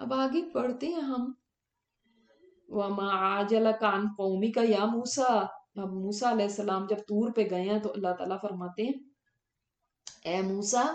اب آگے بڑھتے ہیں ہم. وَمَا عَجَلَكَ عَنْ قَوْمِكَ يَا مُوسَىٰ. اب موسیٰ علیہ السلام جب طور پہ گئے ہیں تو اللہ تعالیٰ فرماتے ہیں اے موسیٰ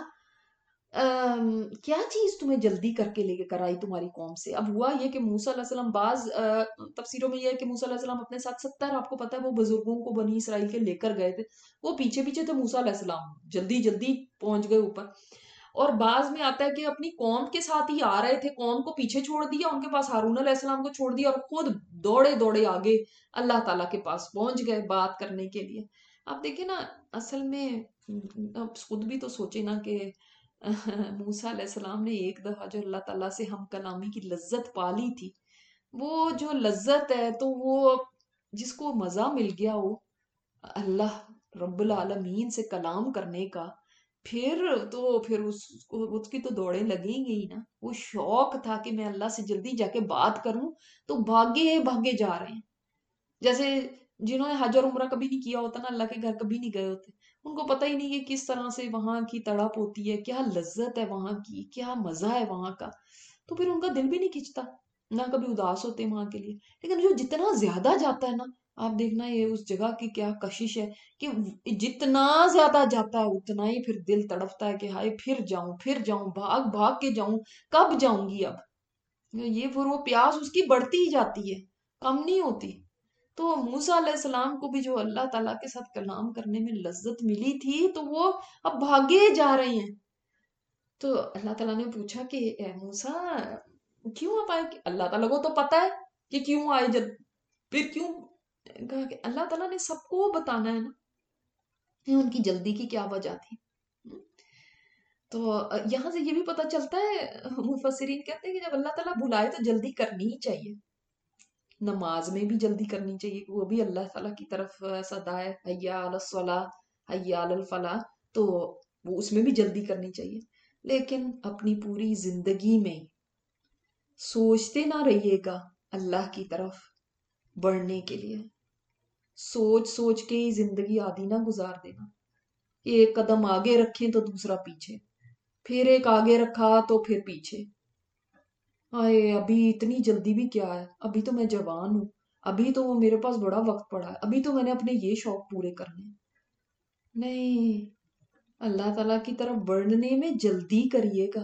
کیا چیز تمہیں جلدی کر کے لے کر آئی تمہاری قوم سے. اب ہوا یہ کہ موسیٰ علیہ السلام بعض تفسیروں میں یہ ہے کہ موسیٰ علیہ السلام اپنے ساتھ 70 آپ کو پتا ہے وہ بزرگوں کو بنی اسرائیل کے لے کر گئے تھے. وہ پیچھے پیچھے تھے موسیٰ علیہ السلام, جلدی جلدی پہنچ گئے اوپر. اور بعض میں آتا ہے کہ اپنی قوم کے ساتھ ہی آ رہے تھے, قوم کو پیچھے چھوڑ دیا, ان کے پاس ہارون علیہ السلام کو چھوڑ دیا اور خود دوڑے دوڑے آگے اللہ تعالیٰ کے پاس پہنچ گئے بات کرنے کے لیے. آپ دیکھیں نا, اصل میں اب خود بھی تو سوچے نا کہ موسیٰ علیہ السلام نے ایک دفعہ جو اللہ تعالیٰ سے ہم کلامی کی لذت پالی تھی, وہ جو لذت ہے تو وہ جس کو مزہ مل گیا وہ اللہ رب العالمین سے کلام کرنے کا, پھر اس کی تو دوڑیں لگیں گی نا. وہ شوق تھا کہ میں اللہ سے جلدی جا کے بات کروں, تو بھاگے بھاگے جا رہے ہیں. جیسے جنہوں نے حج اور عمرہ کبھی نہیں کیا ہوتا نا, اللہ کے گھر کبھی نہیں گئے ہوتے, ان کو پتہ ہی نہیں کہ کس طرح سے وہاں کی تڑپ ہوتی ہے, کیا لذت ہے وہاں کی, کیا مزہ ہے وہاں کا. تو پھر ان کا دل بھی نہیں کھنچتا, نہ کبھی اداس ہوتے وہاں کے لیے. لیکن جو جتنا زیادہ جاتا ہے نا, آپ دیکھنا یہ اس جگہ کی کیا کشش ہے کہ جتنا زیادہ جاتا ہے اتنا ہی پھر دل تڑپتا ہے کہ ہائے پھر جاؤں, بھاگ بھاگ کے جاؤں, کب جاؤں گی اب. یہ پھر وہ پیاس اس کی بڑھتی ہی جاتی ہے, کم نہیں ہوتی. تو موسیٰ علیہ السلام کو بھی جو اللہ تعالیٰ کے ساتھ کلام کرنے میں لذت ملی تھی, تو وہ اب بھاگے جا رہے ہیں. تو اللہ تعالیٰ نے پوچھا کہ اے موسیٰ کیوں آپ آئے. اللہ تعالیٰ کو تو پتا ہے کہ کیوں آئے, پھر کیوں. کہا کہ اللہ تعالیٰ نے سب کو بتانا ہے نا کہ ان کی جلدی کی کیا وجہ تھی. تو یہاں سے یہ بھی پتا چلتا ہے, مفسرین کہتے ہیں کہ جب اللہ تعالیٰ بلائے تو جلدی کرنی ہی چاہیے. نماز میں بھی جلدی کرنی چاہیے, وہ بھی اللہ تعالیٰ کی طرف صدا ہے, حی علی الصلاۃ حی علی الفلاح, تو وہ اس میں بھی جلدی کرنی چاہیے. لیکن اپنی پوری زندگی میں سوچتے نہ رہیے گا اللہ کی طرف بڑھنے کے لیے. سوچ سوچ کے ہی زندگی آدھی نہ گزار دینا. ایک قدم آگے رکھیں تو دوسرا پیچھے, پھر ایک آگے رکھا تو پھر پیچھے. آئے ابھی اتنی جلدی بھی کیا ہے, ابھی تو میں جوان ہوں, ابھی تو میرے پاس بڑا وقت پڑا ہے, ابھی تو میں نے اپنے یہ شوق پورے کرنے. نہیں, اللہ تعالیٰ کی طرف بڑھنے میں جلدی کریے گا,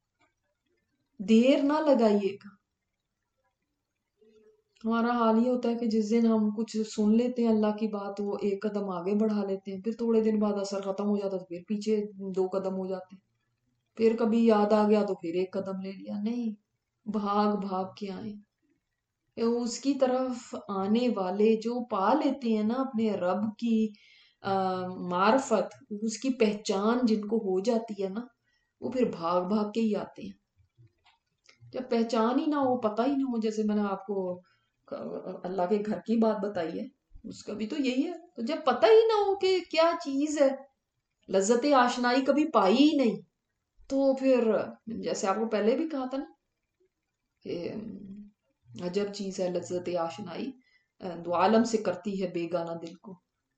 دیر نہ لگائیے گا. ہمارا حال یہ ہوتا ہے کہ جس دن ہم کچھ سن لیتے ہیں اللہ کی بات, وہ ایک قدم آگے بڑھا لیتے ہیں, پھر تھوڑے دن بعد اثر ختم ہو جاتا ہے, تو پھر پیچھے 2 قدم ہو جاتے ہیں, پھر کبھی یاد آ گیا تو پھر 1 قدم لے لیا. نہیں, بھاگ بھاگ کے آئیں. اس کی طرف آنے والے جو پا لیتے ہیں نا اپنے رب کی معرفت, اس کی پہچان جن کو ہو جاتی ہے نا, وہ پھر بھاگ بھاگ کے ہی آتے ہیں. جب پہچان ہی نہ ہو, پتہ ہی نہ ہو, جیسے میں نے آپ کو اللہ کے گھر کی بات بتائی ہے, اس کا بھی تو یہی ہے. تو جب پتہ ہی نہ ہو کہ کیا چیز ہے, لذت آشنائی کبھی پائی ہی نہیں, تو پھر جیسے آپ کو پہلے بھی کہا تھا نا کہ عجب چیز ہے لذت آشنائی, دو عالم سے کرتی ہے بیگانہ دل کو.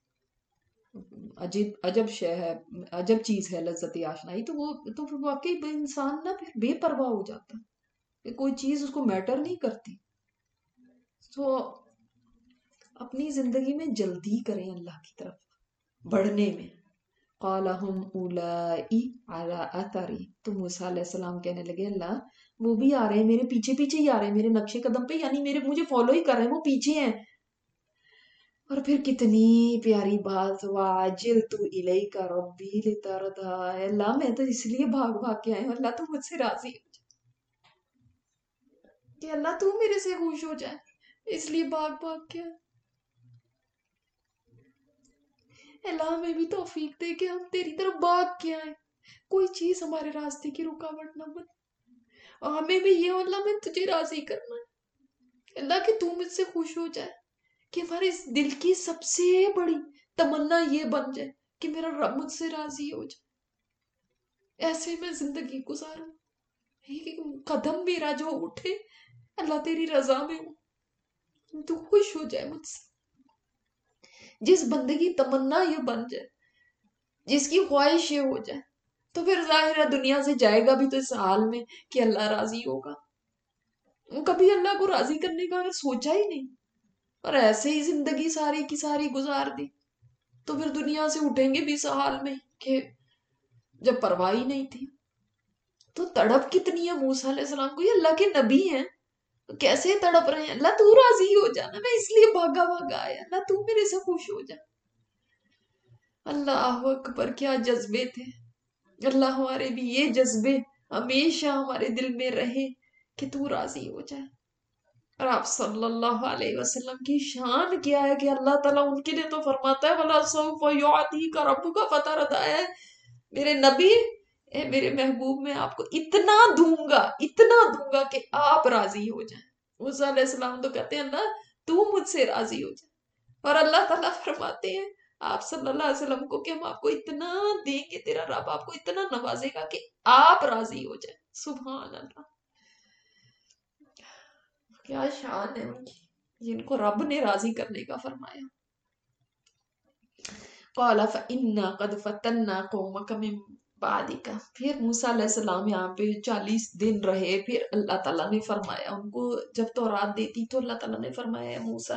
عجب شے ہے, عجب چیز ہے لذت آشنائی. تو وہ تو واقعی انسان نا پھر بے پرواہ ہو جاتا ہے کہ کوئی چیز اس کو میٹر نہیں کرتی. تو اپنی زندگی میں جلدی کریں اللہ کی طرف بڑھنے میں. قال هم اولائی علی اثری, تو موسیٰ علیہ السلام کہنے لگے اللہ وہ بھی آ رہے ہیں میرے پیچھے پیچھے ہی آ رہے ہیں, میرے نقشے قدم پہ, یعنی مجھے فالو ہی کر رہے ہیں, وہ پیچھے ہیں. اور پھر کتنی پیاری بات, وَعَجِلْتُ إِلَيْكَ رَبِّي لِتَرْضَىٰ, اللہ میں تو اس لیے بھاگ بھاگ کے آئے ہوں, اللہ تو مجھ سے راضی ہو جائے, کہ اللہ تو میرے سے خوش ہو جائے, اس لیے بھاگ بھاگ کے آئے. اللہ ہمیں بھی توفیق دے کہ ہم تیری طرف بھاگ کے آئیں, کوئی چیز ہمارے راستے کی رکاوٹ نہ بنے, اور ہمیں بھی یہ اللہ میں تجھے راضی کرنا ہے, اللہ کہ تو مجھ سے خوش ہو جائے, کہ ہمارے اس دل کی سب سے بڑی تمنا یہ بن جائے کہ میرا رب مجھ سے راضی ہو جائے. ایسے میں زندگی گزاروں, قدم میرا جو اٹھے اللہ تیری رضا میں ہوں, تو خوش ہو جائے مجھ سے. جس بندے کی تمنا یہ بن جائے, جس کی خواہش یہ ہو جائے, تو پھر ظاہر ہے دنیا سے جائے گا بھی تو اس حال میں کہ اللہ راضی ہوگا. کبھی اللہ کو راضی کرنے کا اگر سوچا ہی نہیں اور ایسے ہی زندگی ساری کی ساری گزار دی، تو پھر دنیا سے اٹھیں گے بھی اس حال میں کہ جب پرواہ ہی نہیں تھی۔ تو تڑپ کتنی ہے موسیٰ علیہ السلام کو، یہ اللہ کے نبی ہیں، تو کیسے تڑپ رہے ہیں، اللہ تو راضی ہو جانا، میں اس لیے بھاگا بھاگا آیا، اللہ تو میرے سے خوش ہو جا۔ اللہ اکبر، کیا جذبے تھے! اللہ ہمارے بھی یہ جذبے ہمیشہ ہمارے دل میں رہے کہ تو راضی ہو جائے۔ اور آپ صلی اللہ علیہ وسلم کی شان کیا ہے کہ اللہ تعالیٰ ان کے لیے تو فرماتا ہے وَلَا سَوْفَ يُعْطِيكَ رَبُّكَ فَتَرْضَىٰ، ہے میرے نبی، اے میرے محبوب، میں آپ کو اتنا دوں گا کہ آپ راضی ہو جائیں۔ موسیٰ علیہ السلام تو کہتے ہیں اللہ تو مجھ سے راضی ہو جائے، اور اللہ تعالیٰ فرماتے ہیں آپ صلی اللہ علیہ وسلم کو کہ ہم آپ کو اتنا دیں گے، تیرا رب آپ کو اتنا نوازے گا کہ آپ راضی ہو جائیں۔ سبحان اللہ، کیا شان ہے ان کی، جن کو رب نے راضی کرنے کا فرمایا۔ قال فإنا قد فتنا قومك من بعدك، پھر موسیٰ علیہ السلام یہاں پہ 40 دن رہے، پھر اللہ تعالیٰ نے فرمایا ان کو، جب تورات دیتی تو اللہ تعالیٰ نے فرمایا موسیٰ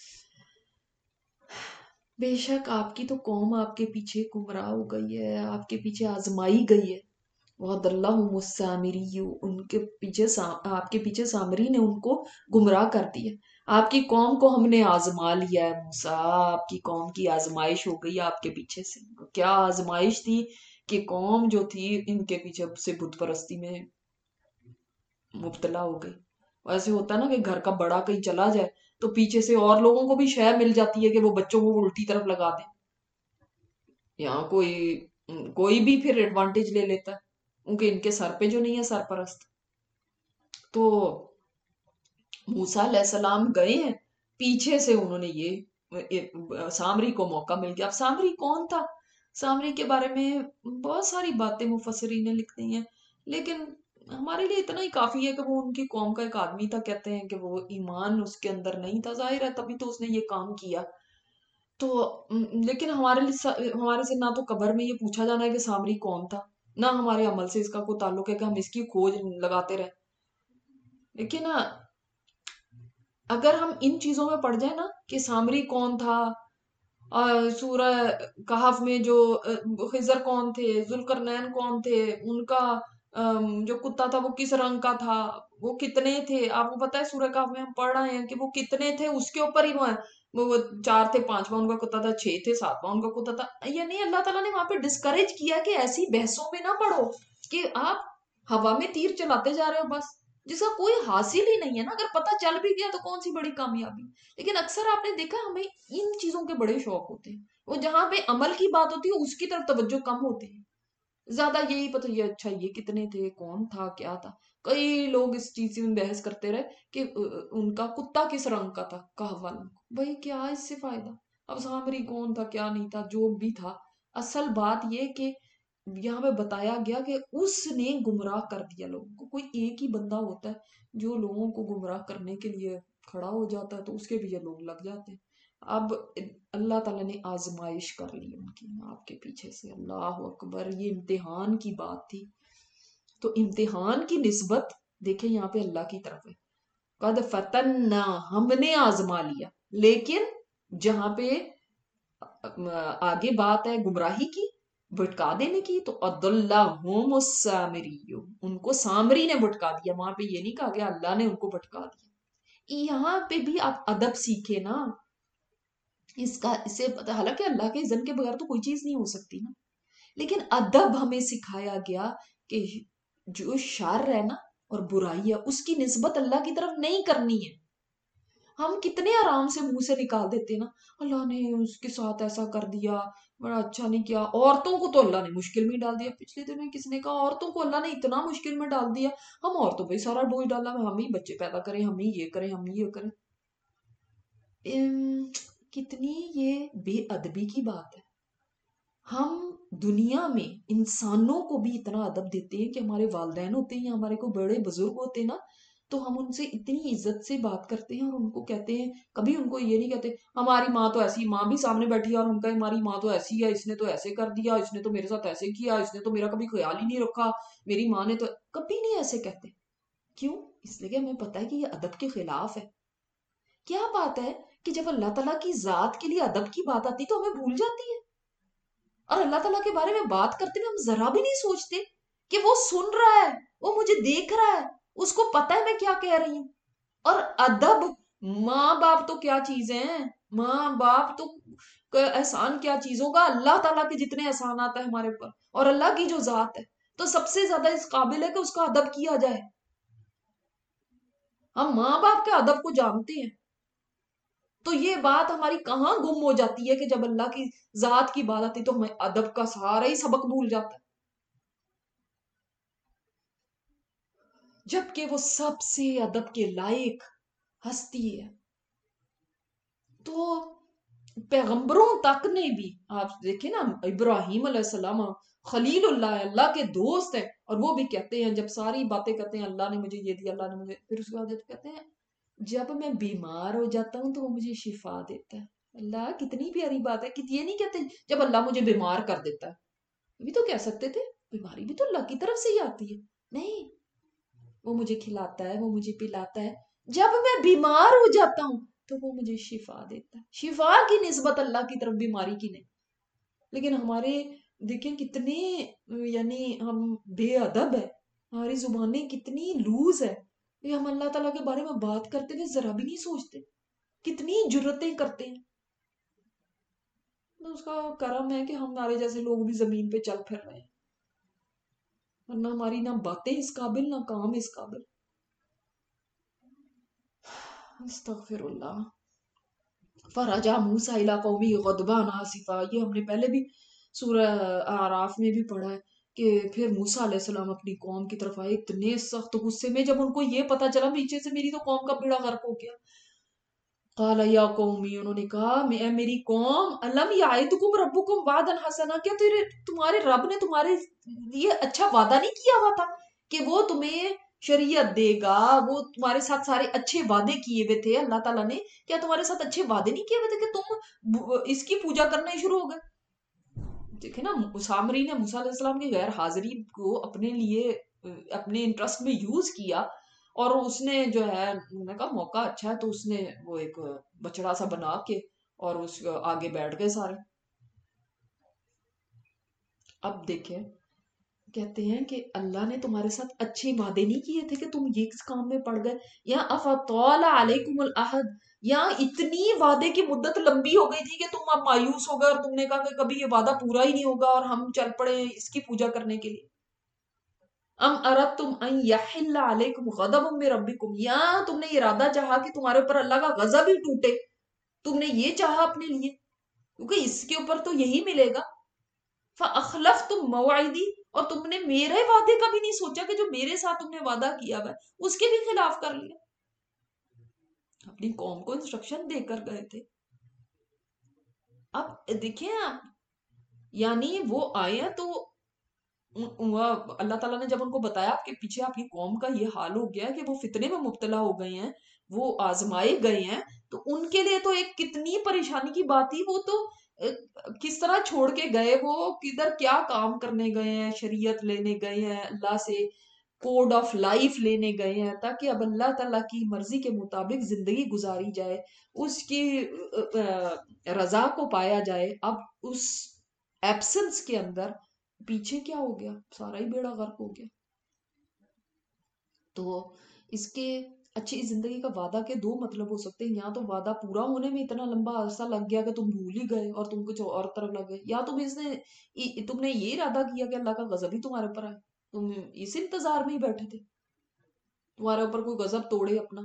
بے شک آپ کی تو قوم آپ کے پیچھے گمراہ ہو گئی ہے، آپ کے پیچھے آزمائی گئی ہے۔ وَضَلَّهُمُ السَّامِرِيُّ، ان کے پیچھے آپ کے پیچھے سامری نے ان کو گمراہ کر دیا۔ آپ کی قوم کو ہم نے آزما لیا ہے موسیٰ، آپ کی قوم کی آزمائش ہو گئی آپ کے پیچھے سے۔ کیا آزمائش تھی کہ قوم جو تھی ان کے پیچھے سے بت پرستی میں مبتلا ہو گئی۔ ایسے ہوتا ہے نا کہ گھر کا بڑا کہیں چلا جائے تو پیچھے سے اور لوگوں کو بھی شے مل جاتی ہے کہ وہ بچوں کو الٹی طرف لگا دیں، یہاں کوئی بھی پھر ایڈوانٹیج لے لیتا ہے، کیونکہ ان کے سر پہ جو نہیں ہے سرپرست۔ تو موسیٰ علیہ السلام گئے ہیں، پیچھے سے انہوں نے یہ سامری کو موقع مل گیا۔ اب سامری کون تھا، سامری کے بارے میں بہت ساری باتیں مفسرین نے لکھ دی ہیں، لیکن ہمارے لیے اتنا ہی کافی ہے کہ وہ ان کی قوم کا ایک آدمی تھا، کہتے ہیں کہ وہ ایمان اس کے اندر نہیں تھا، ظاہر ہے تبھی تو اس نے یہ کام کیا۔ تو لیکن ہمارے سے نہ تو قبر میں یہ پوچھا جانا ہے کہ سامری کون تھا، نہ ہمارے عمل سے اس کا کوئی تعلق ہے کہ ہم اس کی کھوج لگاتے رہے۔ لیکن اگر ہم ان چیزوں میں پڑ جائیں نا کہ سامری کون تھا، سورہ کہف میں جو خضر کون تھے، ذوالقرنین کون تھے، ان کا جو کتا تھا وہ کس رنگ کا تھا، وہ کتنے تھے، آپ کو پتا ہے سورہ کہف میں ہم پڑھ رہے ہیں کہ وہ کتنے تھے، اس کے اوپر ہی وہ 4 تھے، 5واں ان کا کتا تھا، 6 تھے، 7واں ان کا کتا تھا۔ یعنی اللہ تعالیٰ نے وہاں پہ ڈسکریج کیا کہ ایسی بحثوں میں نہ پڑھو کہ آپ ہوا میں تیر چلاتے جا رہے ہو بس، جس کا کوئی حاصل ہی نہیں ہے نا، اگر پتہ چل بھی گیا تو کون سی بڑی کامیابی۔ لیکن اکثر آپ نے دیکھا ہمیں ان چیزوں کے بڑے شوق ہوتے ہیں، وہ جہاں پہ عمل کی بات ہوتی ہے اس کی طرف توجہ کم ہوتی ہے، زیادہ یہی پتہ یہ اچھا یہ کتنے تھے، کون تھا، کیا تھا۔ کئی لوگ اس چیز میں بحث کرتے رہے کہ ان کا کتا کس رنگ کا تھا، کہف والوں کو، بھائی کیا اس سے فائدہ، اب سامری کون تھا کیا نہیں تھا، جو بھی تھا، اصل بات یہ کہ یہاں پہ بتایا گیا کہ اس نے گمراہ کر دیا لوگوں کو۔ کوئی ایک ہی بندہ ہوتا ہے جو لوگوں کو گمراہ کرنے کے لیے کھڑا ہو جاتا ہے تو اس کے پیچھے لوگ لگ جاتے ہیں۔ اب اللہ تعالیٰ نے آزمائش کر لی ان کی آپ کے پیچھے سے، اللہ اکبر، یہ امتحان کی بات تھی۔ تو امتحان کی نسبت دیکھیں یہاں پہ اللہ کی طرف ہے، قد فتنا، ہم نے آزما لیا، لیکن جہاں پہ آگے بات ہے گمراہی کی، بھٹکا دینے کی، تو اضلهم السامری، ان کو سامری نے بھٹکا دیا، وہاں پہ یہ نہیں کہا گیا اللہ نے ان کو بھٹکا دیا۔ یہاں پہ بھی آپ ادب سیکھے نا، اس سے پتہ، حالانکہ اللہ کے اذن کے بغیر تو کوئی چیز نہیں ہو سکتی نا، لیکن ادب ہمیں سکھایا گیا کہ جو شر ہے نا اور برائی ہے اس کی نسبت اللہ کی طرف نہیں کرنی ہے۔ ہم کتنے آرام سے منہ سے نکال دیتے نا، اللہ نے اس کے ساتھ ایسا کر دیا، بڑا اچھا نہیں کیا، عورتوں کو تو اللہ نے مشکل میں ڈال دیا۔ پچھلے دنوں میں کس نے کہا عورتوں کو اللہ نے اتنا مشکل میں ڈال دیا، ہم عورتوں پہ سارا بوجھ ڈالا، ہم ہی بچے پیدا کریں، ہم ہی یہ کریں، ہم ہی یہ کریں۔ کتنی یہ بے ادبی کی بات ہے۔ ہم دنیا میں انسانوں کو بھی اتنا ادب دیتے ہیں کہ ہمارے والدین ہوتے ہیں یا ہمارے کو بڑے بزرگ ہوتے ہیں نا، تو ہم ان سے اتنی عزت سے بات کرتے ہیں اور ان کو کہتے ہیں، کبھی ان کو یہ نہیں کہتے ہماری ماں تو ایسی، ماں بھی سامنے بیٹھی ہے اور ان کا ہماری ماں تو ایسی ہے، اس نے تو ایسے کر دیا، اس نے تو میرے ساتھ ایسے کیا، اس نے تو میرا کبھی خیال ہی نہیں رکھا، میری ماں نے تو، کبھی نہیں ایسے کہتے۔ کیوں؟ اس لیے کہ ہمیں پتہ ہے کہ یہ ادب کے خلاف ہے. کیا بات ہے کہ جب اللہ تعالیٰ کی ذات کے لیے ادب کی بات آتی تو ہمیں بھول جاتی ہے، اور اللہ تعالیٰ کے بارے میں بات کرتے ہوئے ہم ذرا بھی نہیں سوچتے کہ وہ سن رہا ہے، وہ مجھے دیکھ رہا ہے، اس کو پتہ ہے میں کیا کہہ رہی ہوں. اور ادب، ماں باپ تو کیا چیزیں ہیں، ماں باپ تو احسان کیا چیزوں کا، اللہ تعالیٰ کے جتنے احسانات ہیں ہمارے اوپر اور اللہ کی جو ذات ہے تو سب سے زیادہ اس قابل ہے کہ اس کا ادب کیا جائے. ہم ماں باپ کے ادب کو جانتے ہیں، تو یہ بات ہماری کہاں گم ہو جاتی ہے کہ جب اللہ کی ذات کی بات آتی تو ہمیں ادب کا سارا ہی سبق بھول جاتا ہے، جبکہ وہ سب سے ادب کے لائق ہستی ہے. تو پیغمبروں تک نے بھی، آپ دیکھیں نا، ابراہیم علیہ السلام خلیل اللہ ہے، اللہ کے دوست ہیں، اور وہ بھی کہتے ہیں جب ساری باتیں کرتے ہیں اللہ نے مجھے یہ دیا، اللہ نے مجھے، پھر اس کے بعد کہتے ہیں جب میں بیمار ہو جاتا ہوں تو وہ مجھے شفا دیتا ہے. اللہ کتنی پیاری بات ہے کہ یہ نہیں کہتے جب اللہ مجھے بیمار کر دیتا ہے. یہ بھی تو کہہ سکتے تھے بیماری بھی تو اللہ کی طرف سے ہی آتی ہے. نہیں، وہ مجھے کھلاتا ہے، وہ مجھے پلاتا ہے، جب میں بیمار ہو جاتا ہوں تو وہ مجھے شفا دیتا ہے. شفا کی نسبت اللہ کی طرف بیماری کی نہیں. لیکن ہمارے دیکھیں کتنے، یعنی ہم بے ادب ہے، ہماری زبانیں کتنی لوز ہے کہ ہم اللہ تعالیٰ کے بارے میں بات کرتے ہوئے ذرا بھی نہیں سوچتے، کتنی جرتیں کرتے ہیں. تو اس کا کرم ہے کہ ہمارے جیسے لوگ بھی زمین پہ چل پھر رہے ہیں، ورنہ ہماری نہ باتیں اس قابل نہ کام اس قابل. استغفر اللہ. فرجع موسیٰ الی قومی غضبان آسفا، یہ ہم نے پہلے بھی سورہ اعراف میں بھی پڑھا ہے کہ پھر موسیٰ علیہ السلام اپنی قوم کی طرف آئے اتنے سخت غصے میں، جب ان کو یہ پتا چلا پیچھے سے میری تو قوم کا بیڑا غرق ہو گیا. قال یا قومی، انہوں نے کہا اے میری قوم، الم یعدکم ربکم وعدا حسنا، کیا تمہارے رب نے تمہارے لیے اچھا وعدہ نہیں کیا ہوا تھا کہ وہ تمہیں شریعت دے گا، وہ تمہارے ساتھ سارے اچھے وعدے کیے ہوئے تھے اللہ تعالیٰ نے. کیا تمہارے ساتھ اچھے وعدے نہیں کیے ہوئے تھے کہ تم اس کی پوجا کرنا شروع ہو گئے؟ دیکھیں نا، سامری نے موسیٰ علیہ السلام کی غیر حاضری کو اپنے لیے، اپنے انٹرسٹ میں یوز کیا، اور اس نے جو ہے، انہوں نے کہا موقع اچھا ہے، تو اس نے وہ ایک بچڑا سا بنا کے اور اس آگے بیٹھ گئے سارے. اب دیکھیں کہتے ہیں کہ اللہ نے تمہارے ساتھ اچھے وعدے نہیں کیے تھے کہ تم یہ کس کام میں پڑ گئے، یا افطال علیکم العہد، یا اتنی وعدے کی مدت لمبی ہو گئی تھی کہ تم اب مایوس ہو گئے اور تم نے کہا کہ کبھی یہ وعدہ پورا ہی نہیں ہوگا اور ہم چل پڑے اس کی پوجا کرنے کے لیے. ام اردتم ان یحل علیکم غضب من ربکم، یا تم نے ارادہ چاہا کہ تمہارے اوپر اللہ کا غضب ہی ٹوٹے، تم نے یہ چاہا اپنے لیے، کیونکہ اس کے اوپر تو یہی ملے گا. فاخلفتم موعدی، اور تم نے میرے وعدے کا بھی نہیں سوچا کہ جو میرے ساتھ تم نے وعدہ کیا ہوا ہے اس کے بھی خلاف کر لیا. اپنی قوم کو انسٹرکشن دے کر گئے تھے. اب دیکھیں آپ، یعنی وہ آئے ہیں تو اللہ تعالیٰ نے جب ان کو بتایا کہ پیچھے آپ کی قوم کا یہ حال ہو گیا کہ وہ فتنے میں مبتلا ہو گئے ہیں، وہ آزمائے گئے ہیں، تو ان کے لیے تو ایک کتنی پریشانی کی بات تھی. وہ تو کس طرح چھوڑ کے گئے، وہ کدھر کیا کام کرنے گئے ہیں، شریعت لینے گئے ہیں، اللہ سے کوڈ آف لائف لینے گئے ہیں تاکہ اب اللہ تعالیٰ کی مرضی کے مطابق زندگی گزاری جائے، اس کی رضا کو پایا جائے. اب اس ایبسنس کے اندر پیچھے کیا ہو گیا، سارا ہی بیڑا غرق ہو گیا. تو اس کے اچھی زندگی کا وعدہ کے دو مطلب ہو سکتے ہیں، یا تو وعدہ پورا ہونے میں اتنا لمبا عرصہ لگ گیا کہ تم بھول ہی گئے اور تم کچھ اور طرف لگ گئے، یا تم نے یہ ارادہ کیا کہ اللہ کا غضب ہی تمہارے اوپر آئے، تم اس انتظار میں ہی بیٹھے تھے تمہارے اوپر کوئی غضب توڑے اپنا.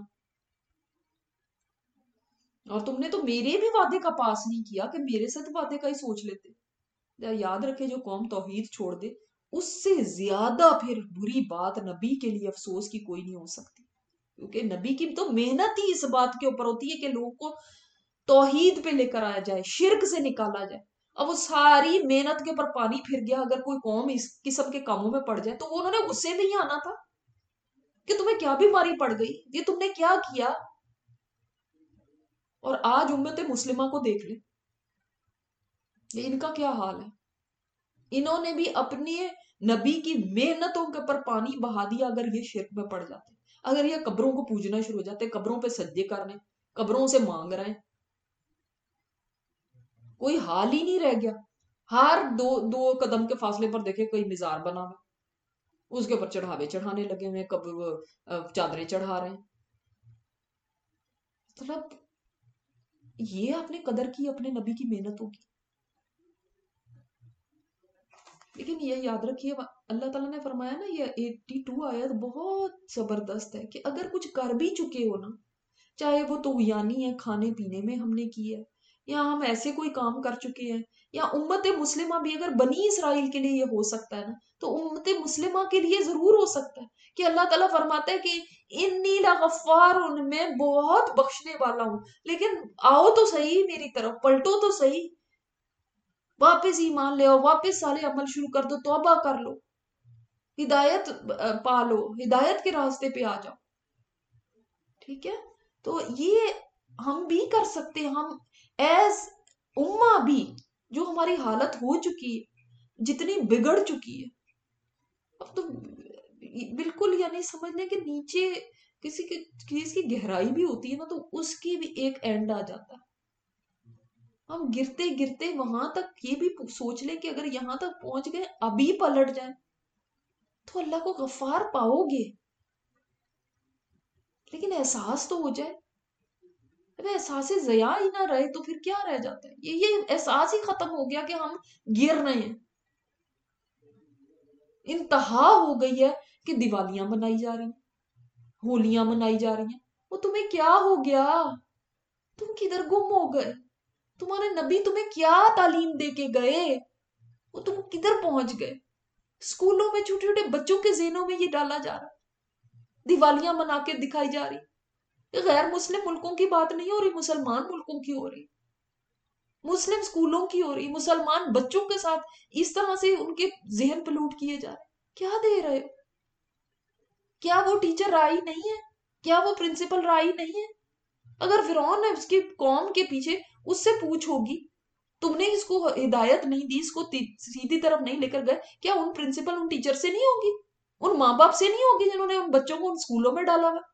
اور تم نے تو میرے بھی وعدے کا پاس نہیں کیا کہ میرے سے تو وعدے کا ہی سوچ لیتے. یاد رکھے جو قوم توحید چھوڑ دے اس سے زیادہ پھر بری بات نبی کے لیے افسوس کی کوئی نہیں ہو سکتی، کیونکہ نبی کی تو محنت ہی اس بات کے اوپر ہوتی ہے کہ لوگوں کو توحید پہ لے کر آیا جائے، شرک سے نکالا جائے. اب وہ ساری محنت کے اوپر پانی پھر گیا. اگر کوئی قوم اس قسم کے کاموں میں پڑ جائے تو وہ انہوں نے غصے میں ہی آنا تھا کہ تمہیں کیا بیماری پڑ گئی، یہ تم نے کیا کیا. اور آج امت مسلمہ کو دیکھ لیں، یہ ان کا کیا حال ہے. انہوں نے بھی اپنے نبی کی محنتوں کے پر پانی بہا دیا اگر یہ شرک میں پڑ جاتے. اگر یہ قبروں کو پوجنا شروع ہو جاتے، قبروں پہ سجدے کر رہے ہیں، قبروں سے مانگ رہے ہیں، کوئی حال ہی نہیں رہ گیا. ہر دو قدم کے فاصلے پر دیکھے کوئی مزار بنا ہوا، اس کے اوپر چڑھاوے چڑھانے لگے ہوئے، کب چادریں چڑھا رہے ہیں. مطلب یہ آپ نے قدر کی اپنے نبی کی محنتوں کی. لیکن یہ یاد رکھیے اللہ تعالیٰ نے فرمایا نا، یہ 82 آیت بہت زبردست ہے کہ اگر کچھ کر بھی چکے ہو نا، چاہے وہ طغیانی ہے، کھانے پینے میں ہم نے کی ہے، یا ہم ایسے کوئی کام کر چکے ہیں، یا امت مسلمہ بھی، اگر بنی اسرائیل کے لیے یہ ہو سکتا ہے نا، تو امت مسلمہ کے لیے ضرور ہو سکتا ہے. کہ اللہ تعالیٰ فرماتا ہے کہ انی لغفار، میں بہت بخشنے والا ہوں، لیکن آؤ تو صحیح میری طرف، پلٹو تو صحیح، واپس ایمان لے آؤ، واپس صالح عمل شروع کر دو، توبہ کر لو، ہدایت پالو، ہدایت کے راستے پہ آ جاؤ. ٹھیک ہے، تو یہ ہم بھی کر سکتے ہیں. ہم ایز امہ بھی، جو ہماری حالت ہو چکی ہے، جتنی بگڑ چکی ہے، اب تو بالکل یعنی سمجھنے کے نیچے کسی کی چیز کی گہرائی بھی ہوتی ہے نا، تو اس کی بھی ایک اینڈ آ جاتا ہے. ہم گرتے گرتے وہاں تک یہ بھی سوچ لیں کہ اگر یہاں تک پہنچ گئے، ابھی پلٹ جائیں تو اللہ کو غفار پاؤ گے. لیکن احساس تو ہو جائے. اب احساس ضیاء ہی نہ رہے تو پھر کیا رہ جاتا ہے؟ یہ احساس ہی ختم ہو گیا کہ ہم گر رہے ہیں. انتہا ہو گئی ہے کہ دیوالیاں منائی جا رہی ہیں، ہولیاں منائی جا رہی ہیں. وہ تمہیں کیا ہو گیا؟ تم کدھر گم ہو گئے؟ تمہارے نبی تمہیں کیا تعلیم دے کے گئے؟ وہ تم کدھر پہنچ گئے؟ اسکولوں میں چھوٹے چھوٹے بچوں کے ذہنوں میں یہ ڈالا جا رہا، دیوالیاں منا کے دکھائی جا رہی. غیر مسلم ملکوں کی بات نہیں ہو رہی، مسلمان ملکوں کی ہو رہی، مسلم اسکولوں کی ہو رہی. مسلمان بچوں کے ساتھ اس طرح سے ان کے ذہن پلوٹ کیے جا رہے. کیا دے رہے ہو؟ کیا وہ ٹیچر رائی نہیں ہے؟ کیا وہ پرنسپل رائی نہیں ہے؟ اگر فرعون ہے اس کی قوم کے پیچھے، اس سے پوچھ ہوگی، تم نے اس کو ہدایت نہیں دی، اس کو سیدھی طرف نہیں لے کر گئے، کیا ان پرنسپل ان ٹیچر سے نہیں ہوگی؟ ان ماں باپ سے نہیں ہوگی جنہوں نے ان بچوں کو ان اسکولوں میں ڈالا ہوا؟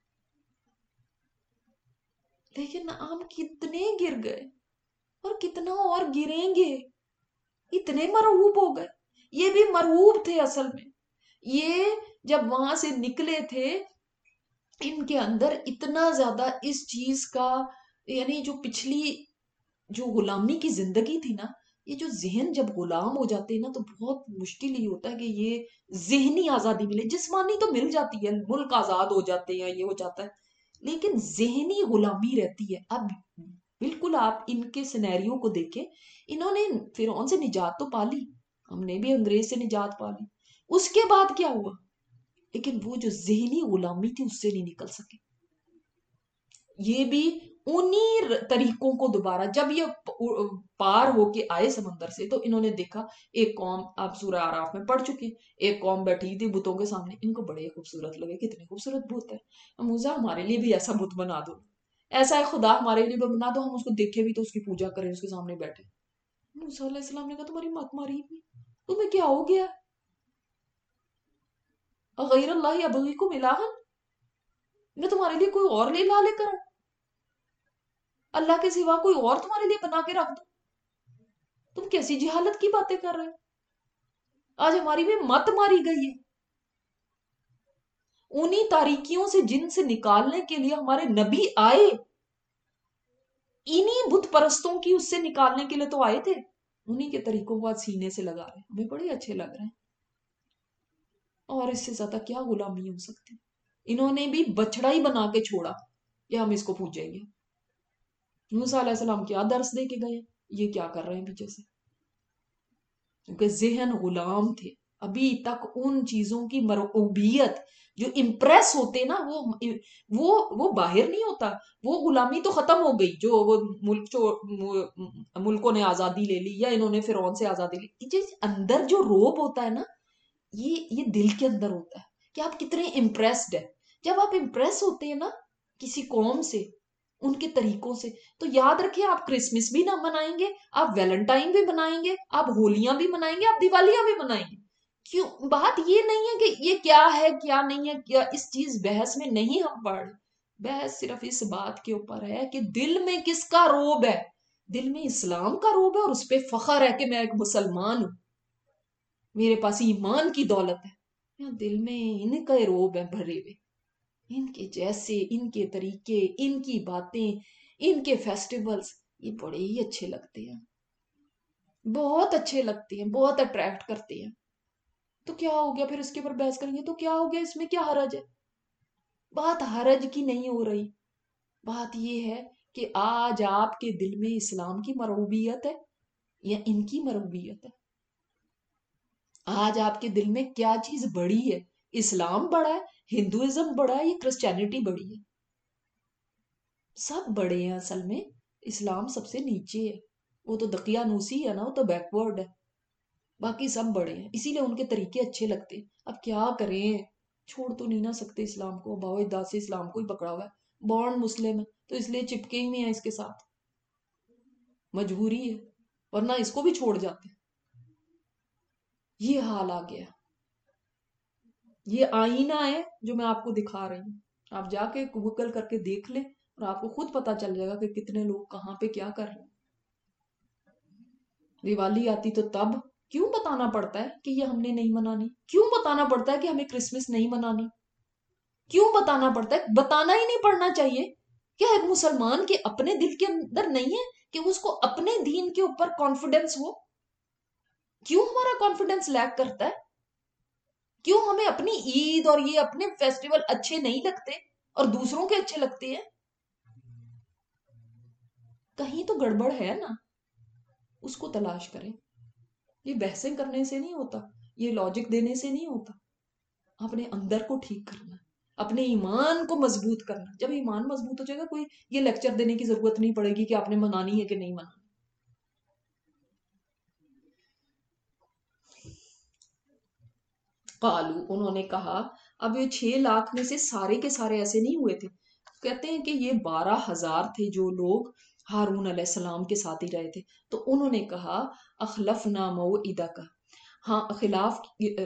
لیکن ہم کتنے گر گئے، اور کتنا اور گریں گے. اتنے مرعوب ہو گئے. یہ بھی مرعوب تھے اصل میں. یہ جب وہاں سے نکلے تھے، ان کے اندر اتنا زیادہ اس چیز کا، یعنی جو پچھلی جو غلامی کی زندگی تھی نا، یہ جو ذہن جب غلام ہو جاتے ہیں نا، تو بہت مشکل ہی ہوتا ہے کہ یہ ذہنی آزادی ملے. جسمانی تو مل جاتی ہے، ملک آزاد ہو جاتے ہیں، یہ ہو جاتا ہے، لیکن ذہنی غلامی رہتی ہے. اب بالکل آپ ان کے سینیریو کو دیکھیں، انہوں نے فرعون سے نجات تو پا لی، ہم نے بھی انگریز سے نجات پا لی، اس کے بعد کیا ہوا؟ لیکن وہ جو ذہنی غلامی تھی اس سے نہیں نکل سکے. یہ بھی انہی طریقوں کو دوبارہ جب یہ پار ہو کے آئے سمندر سے، تو انہوں نے دیکھا ایک قوم، آپ سورہ اعراف میں پڑھ چکے، ایک قوم بیٹھی تھی بتوں کے سامنے، ان کو بڑے خوبصورت لگے، کتنے خوبصورت بت ہے، موسیٰ ہمارے لیے بھی ایسا بت بنا دو، ایسا ایک خدا ہمارے لیے بھی بنا دو، ہم اس کو دیکھے بھی تو اس کی پوجا کریں، اس کے سامنے بیٹھے. موسیٰ علیہ السلام نے کہا تمہاری مت ماری بھی، تمہیں کیا ہو گیا؟ غیر اللہ ابغیکم الہا، میں تمہارے لیے کوئی اور الہ لے کر اللہ کے سوا کوئی اور تمہارے لیے بنا کے رکھ دو؟ تم کیسی جہالت کی باتیں کر رہے؟ آج ہماری بھی مت ماری گئی ہے. انہی تاریکیوں سے جن سے نکالنے کے لیے ہمارے نبی آئے، انہی بت پرستوں کی اس سے نکالنے کے لیے تو آئے تھے. انہی کے طریقوں کو آج سینے سے لگا رہے ہیں، ہمیں بڑے اچھے لگ رہے ہیں. اور اس سے زیادہ کیا غلامی ہو سکتی؟ انہوں نے بھی بچڑا ہی بنا کے چھوڑا کہ ہم اس کو پوجیں گے. موسیٰ علیہ السلام کیا درس دے کے گئے، یہ کیا کر رہے ہیں پیچھے سے؟ کیونکہ ذہن غلام تھے. ابھی تک ان چیزوں کی مرعوبیت، جو امپریس ہوتے نا، وہ باہر نہیں ہوتا. وہ غلامی تو ختم ہو گئی، جو وہ ملکوں نے آزادی لے لی، یا انہوں نے فرعون سے آزادی لی. یہ اندر جو روب ہوتا ہے نا، یہ دل کے اندر ہوتا ہے کہ آپ کتنے امپریسڈ ہیں. جب آپ امپریس ہوتے ہیں نا کسی قوم سے، ان کے طریقوں سے، تو یاد رکھیں آپ کرسمس بھی نہ منائیں گے، آپ ویلنٹائن بھی منائیں گے، آپ ہولیاں بھی منائیں گے، آپ دیوالیاں بھی منائیں گے. کیوں؟ بات یہ نہیں ہے کہ یہ کیا ہے کیا نہیں ہے، کیا اس چیز بحث میں نہیں ہم پڑھ، بحث صرف اس بات کے اوپر ہے کہ دل میں کس کا روب ہے. دل میں اسلام کا روب ہے اور اس پہ فخر ہے کہ میں ایک مسلمان ہوں، میرے پاس ایمان کی دولت ہے. یا دل میں ان کا روب ہے بھرے ہوئے، ان کے جیسے، ان کے طریقے، ان کی باتیں، ان کے فیسٹیولز یہ بڑے ہی اچھے لگتے ہیں، بہت اچھے لگتے ہیں، بہت اٹریکٹ کرتے ہیں. تو کیا ہو گیا پھر اس کے اوپر بحث کریں گے تو کیا ہو گیا، اس میں کیا حرج ہے؟ بات حرج کی نہیں ہو رہی، بات یہ ہے کہ آج آپ کے دل میں اسلام کی مرغوبیت ہے یا ان کی مرغوبیت ہے؟ آج آپ کے دل میں کیا چیز بڑی ہے؟ اسلام بڑا ہے، ہندوازم بڑا ہے، یا کرسچینٹی بڑی ہے؟ سب بڑے ہیں اصل میں، اسلام سب سے نیچے ہے، وہ تو دقیانوسی ہے نا، وہ تو بیکورڈ ہے، باقی سب بڑے ہیں، اسی لیے ان کے طریقے اچھے لگتے ہیں. اب کیا کریں، چھوڑ تو نہیں نہ سکتے اسلام کو، باو اجداد سے اسلام کو ہی پکڑا ہوا ہے، بورن مسلم ہے تو اس لیے چپکے ہی ہیں اس کے ساتھ، مجبوری ہے، ورنہ اس کو بھی چھوڑ جاتے. یہ حال آ گیا. یہ آئینہ ہے جو میں آپ کو دکھا رہی ہوں، آپ جا کے گوگل کر کے دیکھ لیں اور آپ کو خود پتا چل جائے گا کہ کتنے لوگ کہاں پہ کیا کر رہے ہیں. دیوالی آتی تو تب کیوں بتانا پڑتا ہے کہ یہ ہم نے نہیں منانی؟ کیوں بتانا پڑتا ہے کہ ہمیں کرسمس نہیں منانی؟ کیوں بتانا پڑتا ہے؟ بتانا ہی نہیں پڑنا چاہیے. کیا ایک مسلمان کے اپنے دل کے اندر نہیں ہے کہ اس کو اپنے دین کے اوپر کانفیڈنس ہو؟ کیوں ہمارا کانفیڈنس لیک کرتا ہے؟ کیوں ہمیں اپنی عید اور یہ اپنے فیسٹیول اچھے نہیں لگتے اور دوسروں کے اچھے لگتے ہیں؟ کہیں تو گڑبڑ ہے نا، اس کو تلاش کریں. یہ بحثیں کرنے سے نہیں ہوتا، یہ لاجک دینے سے نہیں ہوتا. اپنے اندر کو ٹھیک کرنا، اپنے ایمان کو مضبوط کرنا. جب ایمان مضبوط ہو جائے گا، کوئی یہ لیکچر دینے کی ضرورت نہیں پڑے گی کہ آپ نے منانی ہے کہ نہیں منانی. قالو، انہوں نے کہا. اب یہ 6 لاکھ میں سے سارے کے سارے ایسے نہیں ہوئے تھے، کہتے ہیں کہ یہ 12,000 تھے جو لوگ ہارون علیہ السلام کے ساتھ ہی رہے تھے. تو انہوں نے کہا اخلفنا موعدک، ہاں خلاف،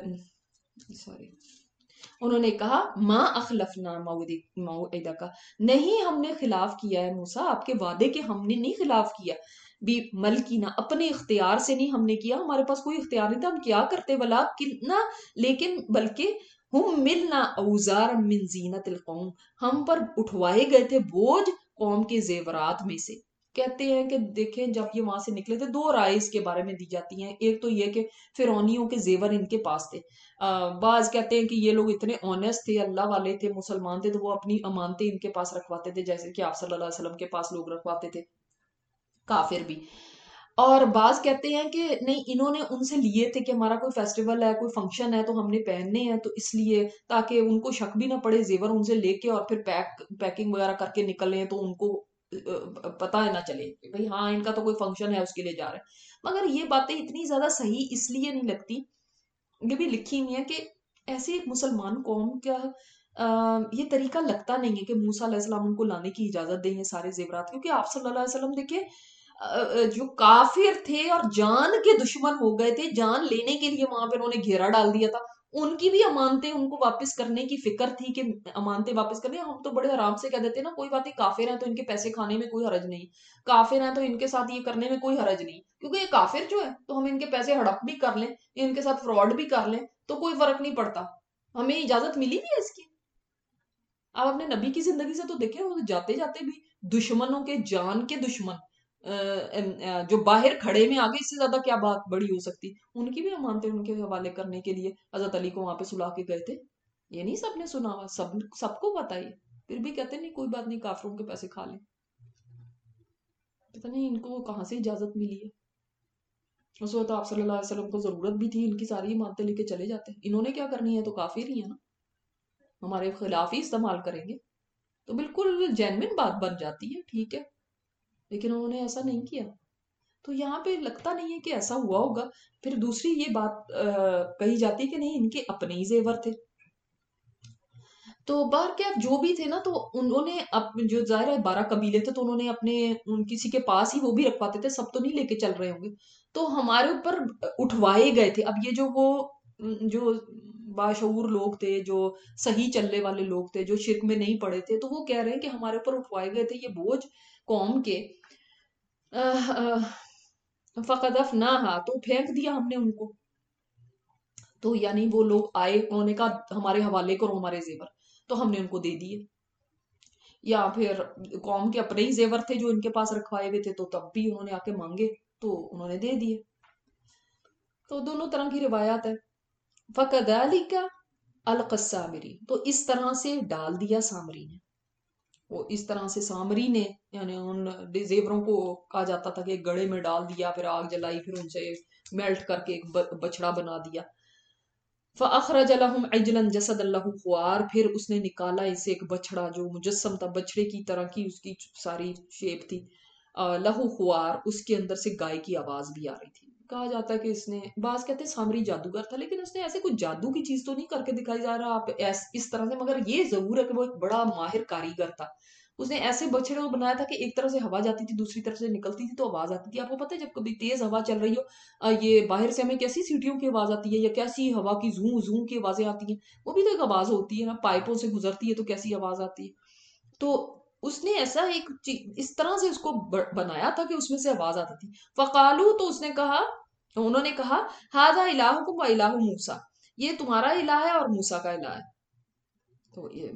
سوری، انہوں نے کہا ما اخلفنا موعدک، نہیں ہم نے خلاف کیا ہے موسیٰ، آپ کے وعدے کے ہم نے نہیں خلاف کیا. بھی ملکینا، اپنے اختیار سے نہیں ہم نے کیا، ہمارے پاس کوئی اختیار نہیں تھا ہم کیا کرتے، ولا کتنا، لیکن بلکہ ہم ملنا اوزار من زینت القوم، ہم پر اٹھوائے گئے تھے بوجھ قوم کے زیورات میں سے. کہتے ہیں کہ دیکھیں جب یہ وہاں سے نکلے تھے 2 رائے اس کے بارے میں دی جاتی ہیں. ایک تو یہ کہ فرعونیوں کے زیور ان کے پاس تھے. بعض کہتے ہیں کہ یہ لوگ اتنے آنےسٹ تھے، اللہ والے تھے، مسلمان تھے، تو وہ اپنی امانتیں ان کے پاس رکھواتے تھے، جیسے کہ آپ صلی اللہ علیہ وسلم کے پاس لوگ رکھواتے تھے، کافر بھی. اور بعض کہتے ہیں کہ نہیں، انہوں نے ان سے لیے تھے کہ ہمارا کوئی فیسٹیول ہے، کوئی فنکشن ہے تو ہم نے پہننے ہیں، تو اس لیے تاکہ ان کو شک بھی نہ پڑے، زیور ان سے لے کے اور پھر پیکنگ وغیرہ کر کے نکلیں تو ان کو پتہ نہ چلے کہ بھئی ہاں ان کا تو کوئی فنکشن ہے اس کے لیے جا رہے ہیں. مگر یہ باتیں اتنی زیادہ صحیح اس لیے نہیں لگتی، یہ بھی لکھی ہوئی ہیں کہ ایسے ایک مسلمان قوم کا یہ طریقہ لگتا نہیں ہے کہ موسیٰ علیہ السلام ان کو لانے کی اجازت دیں یہ سارے زیورات. کیونکہ آپ صلی اللہ علیہ وسلم دیکھیں جو کافر تھے اور جان کے دشمن ہو گئے تھے، جان لینے کے لیے وہاں پہ انہوں نے گھیرا ڈال دیا تھا، ان کی بھی امانتیں ان کو واپس کرنے کی فکر تھی کہ امانتیں واپس کرنے. ہم تو بڑے آرام سے کہہ دیتے ہیں نا کوئی بات نہیں، کافر ہیں تو ان کے پیسے کھانے میں کوئی حرج نہیں، کافر ہیں تو ان کے ساتھ یہ کرنے میں کوئی حرج نہیں، کیونکہ یہ کافر جو ہے تو ہم ان کے پیسے ہڑپ بھی کر لیں، ان کے ساتھ فراڈ بھی کر لیں تو کوئی فرق نہیں پڑتا، ہمیں اجازت ملی بھی ہے اس کی. آپ اپنے نبی کی زندگی سے تو دیکھیں، وہ جاتے جاتے بھی دشمنوں کے، جان کے دشمن جو باہر کھڑے میں آگے، اس سے زیادہ کیا بات بڑی ہو سکتی، ان کی بھی امانتیں ان کے حوالے کرنے کے لیے حضرت علی کو وہاں پہ سلا کے گئے تھے. یہ نہیں سب نے سنا ہوا، سب کو پتا ہی، پھر بھی کہتے نہیں کوئی بات نہیں، کافروں کے پیسے کھا لیں. پتہ نہیں ان کو کہاں سے اجازت ملی ہے. اس وقت آپ صلی اللہ علیہ وسلم کو ضرورت بھی تھی، ان کی ساری امانتیں لے کے چلے جاتے، انہوں نے کیا کرنی ہے، تو کافر ہی ہے نا، ہمارے خلاف ہی استعمال کریں گے، تو بالکل جینوین بات بن جاتی ہے، ٹھیک ہے، لیکن انہوں نے ایسا نہیں کیا. تو یہاں پہ لگتا نہیں ہے کہ ایسا ہوا ہوگا. پھر دوسری یہ بات کہی جاتی کہ نہیں ان کے اپنے ہی زیور تھے. تو باہر کیا جو بھی تھے نا، تو انہوں نے جو ظاہر ہے 12 قبیلے تھے تو انہوں نے اپنے کسی کے پاس ہی وہ بھی رکھواتے تھے، سب تو نہیں لے کے چل رہے ہوں گے، تو ہمارے اوپر اٹھوائے گئے تھے. اب یہ جو وہ جو باشعور لوگ تھے، جو صحیح چلنے والے لوگ تھے، جو شرک میں نہیں پڑے تھے، تو وہ کہہ رہے ہیں کہ ہمارے اوپر اٹھوائے گئے تھے یہ بوجھ قوم کے، فقذفناہا، تو پھینک دیا ہم نے ان کو. تو یعنی وہ لوگ آئے، انہوں نے کہا ہمارے حوالے کرو ہمارے زیور، تو ہم نے ان کو دے دیے. یا پھر قوم کے اپنے ہی زیور تھے جو ان کے پاس رکھوائے ہوئے تھے، تو تب بھی انہوں نے آ کے مانگے تو انہوں نے دے دیے. تو دونوں طرح کی روایات ہے. فَكَذَلِكَ أَلْقَى السَّامِرِي، تو اس طرح سے ڈال دیا سامری نے. وہ اس طرح سے سامری نے، یعنی ان زیوروں کو کہا جاتا تھا کہ ایک گڑے میں ڈال دیا، پھر آگ جلائی، پھر ان سے میلٹ کر کے ایک بچڑا بنا دیا. فَأَخْرَجَ لَهُمْ عِجْلًا جَسَدًا لَهُ خُوَارٌ، پھر اس نے نکالا اسے ایک بچڑا جو مجسم تھا، بچڑے کی طرح کی اس کی ساری شیپ تھی. لہو خوار، اس کے اندر سے گائے کی آواز بھی آ رہی تھی. کہا جاتا ہے کہ اس نے، بعض کہتے ہیں سامری جادوگر تھا، لیکن اس نے ایسے کوئی جادو کی چیز تو نہیں کر کے دکھائی جا رہا آپ اس طرح سے، مگر یہ ضرور ہے کہ وہ ایک بڑا ماہر کاریگر تھا. اس نے ایسے بچڑے کو بنایا تھا کہ ایک طرف سے ہوا جاتی تھی، دوسری طرف سے نکلتی تھی تو آواز آتی تھی. آپ کو پتہ ہے جب کبھی تیز ہوا چل رہی ہو، یہ باہر سے ہمیں کیسی سیٹیوں کی آواز آتی ہے یا کیسی ہوا کی زوں زوں کی آوازیں آتی ہیں، وہ بھی تو ایک آواز ہوتی ہے نا، پائپوں سے گزرتی ہے تو کیسی آواز آتی ہے. تو اس نے ایسا ایک اس طرح سے اس کو بنایا تھا کہ اس میں سے آواز آتی تھی. فقالو، تو اس نے کہا، انہوں نے کہا، ھذا الہکم و الہ موسیٰ، یہ تمہارا الہ ہے اور موسیٰ کا الہ ہے. تو یہ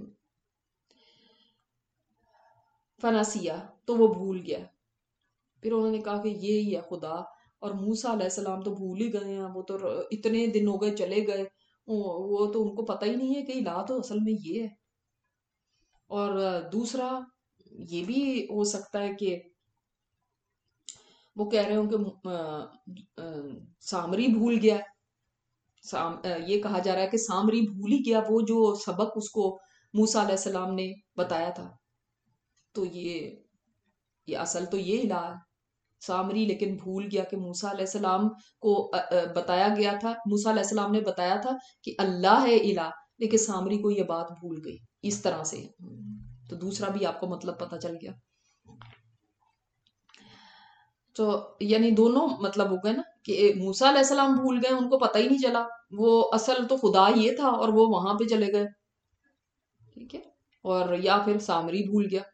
فنسیہ، تو وہ بھول گیا. پھر انہوں نے کہا کہ یہی ہے خدا، اور موسیٰ علیہ السلام تو بھول ہی گئے ہیں، وہ تو اتنے دن ہو گئے چلے گئے، وہ تو ان کو پتہ ہی نہیں ہے کہ الہ تو اصل میں یہ ہے. اور دوسرا یہ بھی ہو سکتا ہے کہ وہ کہہ رہے ہوں کہ سامری بھول گیا. یہ کہا جا رہا ہے کہ سامری بھول ہی گیا وہ جو سبق اس کو موسیٰ علیہ السلام نے بتایا تھا. تو یہ اصل تو یہ الہ ہے. سامری لیکن بھول گیا کہ موسیٰ علیہ السلام کو بتایا گیا تھا، موسیٰ علیہ السلام نے بتایا تھا کہ اللہ ہے الہ، لیکن سامری کو یہ بات بھول گئی اس طرح سے. تو دوسرا بھی آپ کو مطلب پتہ چل گیا. تو یعنی دونوں مطلب ہو گئے نا، کہ موسیٰ علیہ السلام بھول گئے، ان کو پتہ ہی نہیں چلا، وہ اصل تو خدا یہ تھا اور وہ وہاں پہ چلے گئے. ٹھیک ہے. اور یا پھر سامری بھول گیا.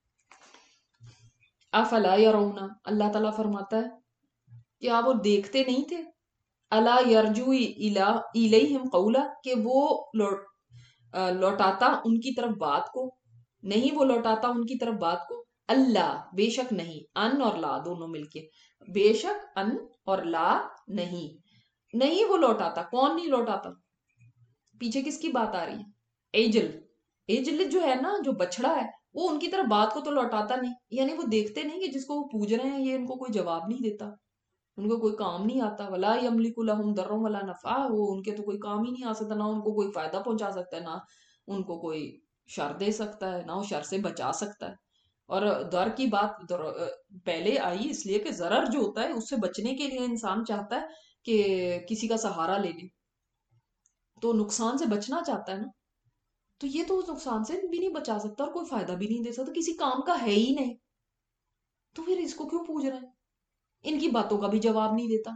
افلا یرون، اللہ تعالیٰ فرماتا ہے کیا وہ دیکھتے نہیں تھے، الا یرجو الیہم قولا، کہ وہ لوٹاتا ان کی طرف بات کو، نہیں وہ لوٹاتا ان کی طرف بات کو. اللہ، بے شک نہیں، ان اور لا دونوں مل کے، بے شک ان اور لا نہیں، نہیں وہ لوٹاتا. کون نہیں لوٹاتا؟ پیچھے کس کی بات آ رہی ہے؟ ایجل. ایجل جو ہے نا، جو بچڑا ہے، وہ ان کی طرف بات کو تو لوٹاتا نہیں. یعنی وہ دیکھتے نہیں کہ جس کو وہ پوج رہے ہیں یہ ان کو کوئی جواب نہیں دیتا، ان کو کوئی کام نہیں آتا. ولا یملک لہم ضرا ولا نفع، وہ ان کے تو کوئی کام ہی نہیں آ سکتا، نہ ان کو کوئی فائدہ پہنچا سکتا ہے، نہ ان کو کوئی شر دے سکتا ہے، نہ وہ شر سے بچا سکتا ہے. اور در کی بات پہلے آئی اس لیے کہ ضرر جو ہوتا ہے اس سے بچنے کے لیے انسان چاہتا ہے کہ کسی کا سہارا لے لے، تو نقصان سے بچنا چاہتا ہے نا. تو یہ تو اس نقصان سے بھی نہیں بچا سکتا اور کوئی فائدہ بھی نہیں دے سکتا، کسی کام کا ہے ہی نہیں، تو پھر اس کو کیوں پوج رہے ہیں؟ ان کی باتوں کا بھی جواب نہیں دیتا.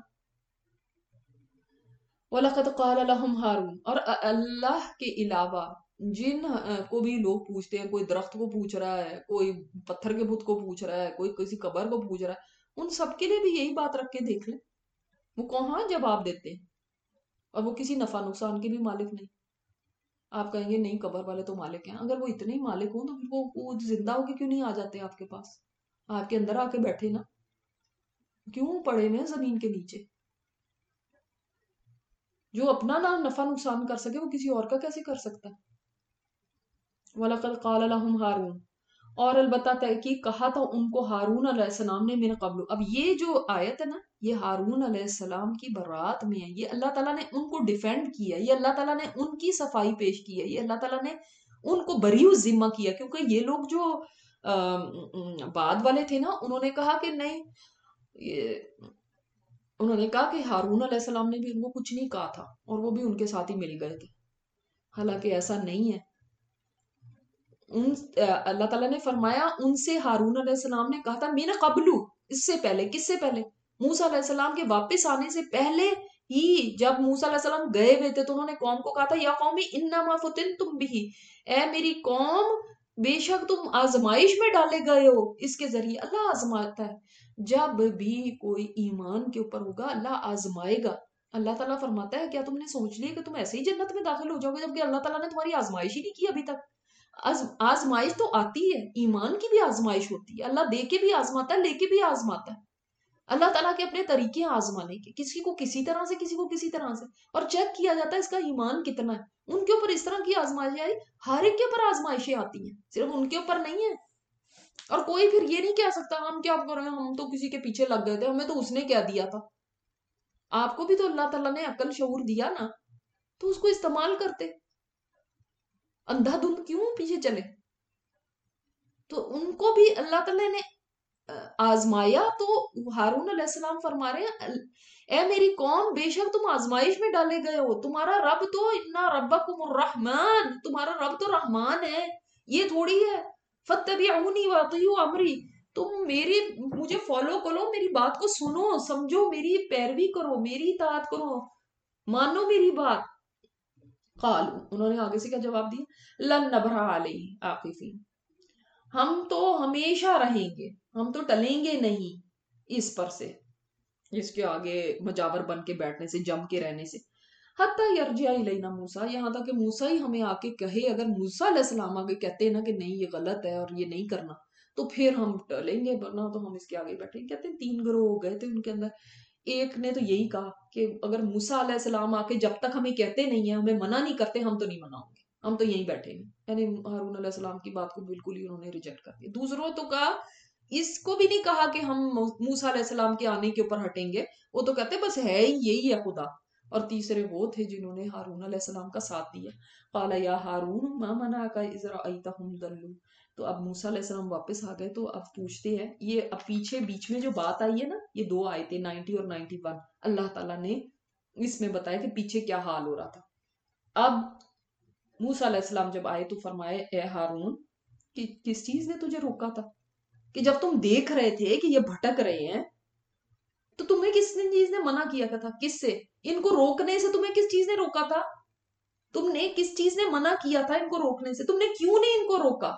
وَلَقَدْ قَالَ لَهُمْ هَارُونَ، اور اللہ کے علاوہ جن کو بھی لوگ پوچھتے ہیں، کوئی درخت کو پوچھ رہا ہے، کوئی پتھر کے بت کو پوچھ رہا ہے، کوئی کسی قبر کو پوچھ رہا ہے، ان سب کے لیے بھی یہی بات رکھ کے دیکھ لیں، وہ کہاں جواب دیتے ہیں، اور وہ کسی نفع نقصان کے بھی مالک نہیں. آپ کہیں گے نہیں قبر والے تو مالک ہیں، اگر وہ اتنے ہی مالک ہوں تو پھر وہ زندہ ہو کے کیوں نہیں آ جاتے آپ کے پاس، آپ کے اندر آ کے بیٹھے نا، کیوں پڑے ہوئے زمین کے نیچے؟ جو اپنا نہ نفع نقصان کر سکے وہ کسی اور کا کیسے کر سکتا ہے؟ وَلَقَدْ قَالَ لَهُمْ هَارُونَ، اور البتہ تحقیق کہا تھا ان کو ہارون علیہ السلام نے من قبل. اب یہ جو آیت ہے نا، یہ ہارون علیہ السلام کی برات میں ہے، یہ اللہ تعالیٰ نے ان کو ڈیفینڈ کیا، یہ اللہ تعالیٰ نے ان کی صفائی پیش کی ہے، یہ اللہ تعالیٰ نے ان کو بریء ذمہ کیا. کیونکہ یہ لوگ جو بعد والے تھے نا، انہوں نے کہا کہ نہیں، انہوں نے کہا کہ ہارون علیہ السلام نے بھی ان کو کچھ نہیں کہا تھا اور وہ بھی ان کے ساتھ ہی مل گئے تھے. حالانکہ ایسا نہیں ہے. اللہ تعالیٰ نے فرمایا ان سے ہارون علیہ السلام نے کہا تھا من قبلو، اس سے پہلے. کس سے پہلے؟ موسیٰ علیہ السلام کے واپس آنے سے پہلے ही जब मूसा अलैहिस्सलाम गए हुए थे तो उन्होंने कौम को कहा था, या कौमी इन्नमा फुतिनतुम बिही, ए मेरी कौम बेशक तुम आजमाइश में डाले गए हो इसके जरिए। अल्लाह आजमाता है, जब भी कोई ईमान के ऊपर होगा अल्लाह आजमाएगा। अल्लाह ताला फरमाता है, क्या तुमने सोच लिया कि तुम ऐसे ही जन्नत में दाखिल हो जाओगे, जबकि अल्लाह ताला ने तुम्हारी आजमाइश ही नहीं की अभी तक। आजमाइश तो आती है, ईमान की भी आजमाइश होती है, अल्लाह दे के भी आजमाता है, लेके भी आजमाता है। अल्लाह ताला के अपने तरीके हैं आजमाने के, किसी को किसी तरह से, किसी को किसी तरह से, और चेक किया जाता है इसका ईमान कितना है। उनके ऊपर इस तरह की आजमाइश आई, हर एक के ऊपर आजमाइशें आती हैं, सिर्फ उनके ऊपर नहीं है। और कोई फिर ये नहीं कह सकता हम क्या कर रहे हैं, हम तो किसी के पीछे लग गए थे, हमें तो उसने क्या दिया था। आपको भी तो अल्लाह ताला ने अकल शऊर दिया ना, तो उसको इस्तेमाल करते, अंधाधुंध क्यों पीछे चले। तो उनको भी अल्लाह ताला ने आजमाया। तो हारून अलैहिस्सलाम फरमा रहे हैं, ए मेरी कौम बेशक तुम आजमाइश में डाले गए हो, तुम्हारा रब तो इन्ना रब्बकुमुर रहमान, तुम्हारा रब तो रहमान है, ये थोड़ी है। फत्तबिऊनी वातियु अमरी, तुम मेरी मुझे फॉलो करो, मेरी बात को सुनो समझो, मेरी पैरवी करो, मेरी इताअत करो, मानो मेरी बात। कालू, उन्होंने आगे से क्या जवाब दिया, लन नबरा अलैहि आकिफीन, हम तो हमेशा रहेंगे, हम तो टलेंगे नहीं इस पर से, इसके आगे मजावर बन के बैठने से, जम के रहने से। हत्ता यरजिया इलैना मूसा, यहाँ तक कि मूसा ही हमें आके कहे, अगर मूसा अलैहिस्सलाम आगे कहते हैं ना कि नहीं ये गलत है और ये नहीं करना, तो फिर हम टलेंगे, वरना तो हम इसके आगे बैठेंगे। कहते हैं 3 ग्रोह हो गए थे उनके अंदर। एक ने तो यही कहा कि अगर मूसा अलैहिस्सलाम आके जब तक हमें कहते नहीं है, हमें मना नहीं करते, हम तो नहीं मनाओगे, हम तो यहीं बैठेंगे। यानी हारून अलैहिस्सलाम की बात को बिल्कुल ही उन्होंने रिजेक्ट कर दिया। दूसरों तो कहा, इसको भी नहीं कहा कि हम मूसा अलैहिस्सलाम के आने के ऊपर हटेंगे, वो तो कहते बस है ही यही है खुदा। और तीसरे वो थे जिन्होंने हारून अलैहिस्सलाम का साथ दिया। काला या हारून मा मना का इजरा अइतहुम दल्लू। तो अब मूसा अलैहिस्सलाम वापस आ गए, तो अब पूछते हैं, ये अब पीछे बीच में जो बात आई है ना, ये 2 आयतें 90 और 91, अल्लाह ताला ने इसमें बताया कि पीछे क्या हाल हो रहा था। अब मूसा अलैहिस्सलाम जब आए तो फरमाए, ए हारून कि किस चीज ने तुझे रोका था, कि जब तुम देख रहे थे कि ये भटक रहे हैं, तो तुम्हें किस चीज ने मना किया था, किससे, इनको रोकने से तुम्हें किस चीज ने रोका था, तुमने किस चीज ने मना किया था इनको रोकने से, तुमने क्यों नहीं इनको रोका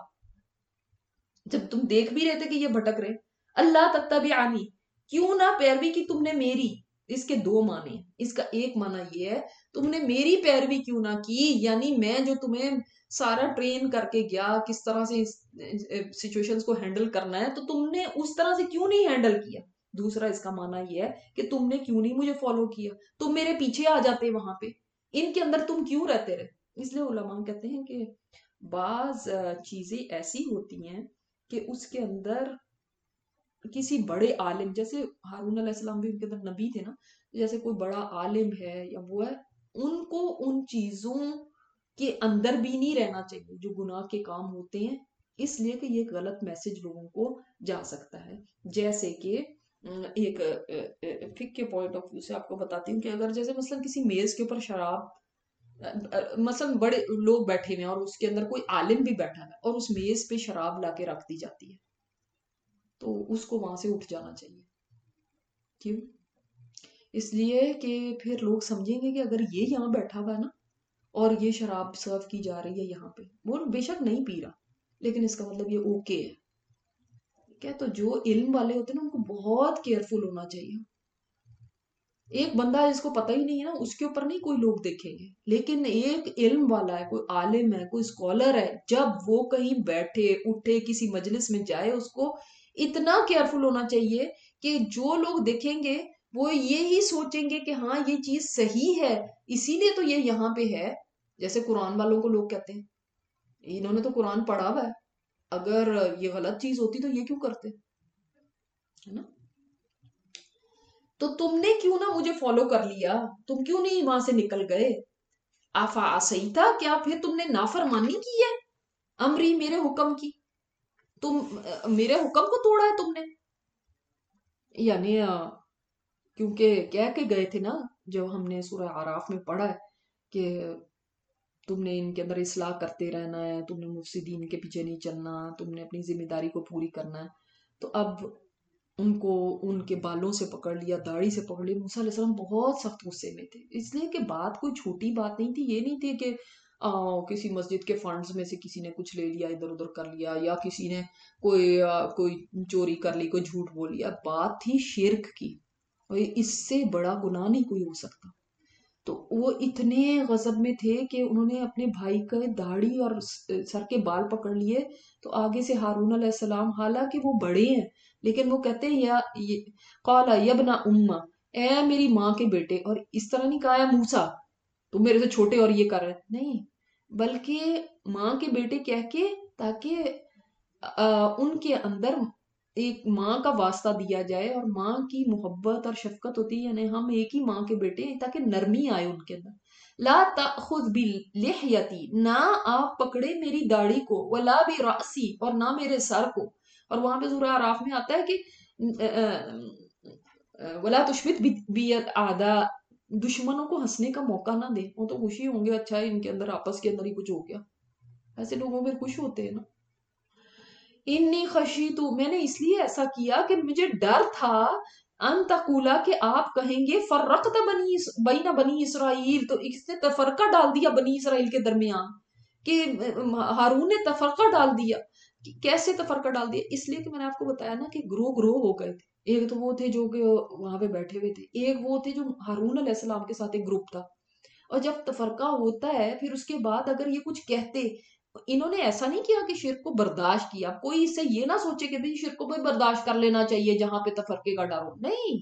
जब तुम देख भी रहे थे कि ये भटक रहे। अल्लाह तत्तबिअनी, क्यों ना पैरवी की तुमने मेरी। इसके 2 माने, इसका एक माना ये है, तुमने मेरी पैरवी क्यों ना की, यानी मैं जो तुम्हें सारा ट्रेन करके गया किस तरह से सिचुएशंस को हैंडल करना है, तो तुमने उस तरह से क्यों नहीं हैंडल किया। दूसरा इसका माना ये है कि तुमने क्यों नहीं मुझे फॉलो किया, तुम मेरे पीछे आ जाते वहां पे, इनके अंदर तुम क्यों रहते रहे। इसलिए उलमा कहते हैं कि बाज चीजें ऐसी होती हैं कि उसके अंदर किसी बड़े आलिम, जैसे हारून अलैहिस्सलाम भी उनके अंदर नबी थे ना, जैसे कोई बड़ा आलिम है या वो है, उनको उन चीजों के अंदर भी नहीं रहना चाहिए जो गुनाह के काम होते हैं, इसलिए कि ये गलत मैसेज लोगों को जा सकता है। जैसे कि एक फिक के पॉइंट ऑफ व्यू से आपको बताती हूँ कि अगर जैसे मसलन किसी मेज के ऊपर शराब, मसलन बड़े लोग बैठे हुए हैं और उसके अंदर कोई आलिम भी बैठा है और उस मेज पे शराब लाके रख दी जाती है, तो उसको वहां से उठ जाना चाहिए। क्यों? इसलिए कि फिर लोग समझेंगे कि अगर ये यहाँ बैठा हुआ है ना और ये शराब सर्व की जा रही है यहाँ पे, वो बेशक नहीं पी रहा, लेकिन इसका मतलब ये ओके है। ठीक है, तो जो इल्म वाले होते हैं ना, उनको बहुत केयरफुल होना चाहिए। एक बंदा जिसको पता ही नहीं है ना, उसके ऊपर नहीं कोई लोग देखेंगे, लेकिन एक इल्म वाला है, कोई आलिम है, कोई स्कॉलर है, जब वो कहीं बैठे उठे किसी मजलिस में जाए, उसको इतना केयरफुल होना चाहिए कि जो लोग देखेंगे वो ये ही सोचेंगे कि हाँ ये चीज सही है, इसीलिए तो ये यहाँ पे है। जैसे कुरान वालों को लोग कहते हैं, इन्होंने तो कुरान पढ़ा हुआ है, अगर ये गलत चीज होती तो ये क्यों करते, है ना। तो तुमने क्यों ना मुझे फॉलो कर लिया, तुम क्यों नहीं वहां से निकल गए। आफा सही था, क्या फिर तुमने नाफरमानी की है अमरी, मेरे हुक्म की, तुम मेरे हुक्म को तोड़ा है तुमने। यानी क्योंकि कह के गए थे ना, जो हमने सूरह आराफ में पढ़ा है कि तुमने इनके अंदर इस्लाह करते रहना है, तुमने मुफसिदीन के पीछे नहीं चलना, तुमने अपनी जिम्मेदारी को पूरी करना है। तो अब उनको उनके बालों से पकड़ लिया, दाढ़ी से पकड़ लिया। मूसा अलैहिस्सलाम बहुत सख्त गुस्से में थे, इसलिए कि बात कोई छोटी बात नहीं थी। ये नहीं थी कि किसी मस्जिद के फंड्स में से किसी ने कुछ ले लिया, इधर उधर कर लिया, या किसी ने कोई चोरी कर ली, कोई झूठ बोल लिया। बात थी शिर्क की, और इससे बड़ा गुनाह नहीं कोई हो सकता। तो वो इतने गजब में थे कि उन्होंने अपने भाई का दाढ़ी और सर के बाल पकड़ लिए। तो आगे से हारून अलैहिस्सलाम, हालांकि वो बड़े हैं, लेकिन वो कहते हैं या ये कौला यबना उम्मा, ए मेरी माँ के बेटे। और इस तरह नहीं कहा है मूसा तुम मेरे से छोटे और ये कर रहे, नहीं, बल्कि माँ के बेटे कह के, ताकि उनके अंदर एक माँ का वास्ता दिया जाए, और माँ की मोहब्बत और शफकत होती है, यानी हम एक ही माँ के बेटे हैं, ताकि नरमी आए उनके अंदर। ला ताखुद बिल लिहयती, ना आप पकड़े मेरी दाढ़ी को, वला भी रासी, और ना मेरे सर को। और वहां पे सूरह आराफ में आता है कि वला तुशमित भी आदा, दुश्मनों को हंसने का मौका ना दे। वो तो खुशी होंगे, अच्छा है इनके अंदर आपस के अंदर ही कुछ हो गया, ऐसे लोगों में खुश होते हैं ना। इन्नी खशी तो, मैंने इसलिए ऐसा किया कि मुझे डर था, अन तकूला, कि आप कहेंगे फर्रकत बैना बनी इसराइल, तो इसने तफरका डाल दिया बनी इसराइल के दरमियान, कि हारून ने तफरका डाल दिया। कि कैसे तफरका डाल दिया? इसलिए कि मैंने आपको बताया ना कि ग्रो ग्रो हो गए थे। एक तो वो थे जो कि वहां पे बैठे हुए थे, एक वो थे जो हारून अलैहिस्सलाम के साथ एक ग्रुप था। और जब तफरका होता है, फिर उसके बाद अगर ये कुछ कहते, इन्होंने ऐसा नहीं किया कि शिर्क को बर्दाश्त किया। कोई इससे ये ना सोचे कि भाई शिर्क को भी बर्दाश्त कर लेना चाहिए जहां पे तफरके का डर हो, नहीं।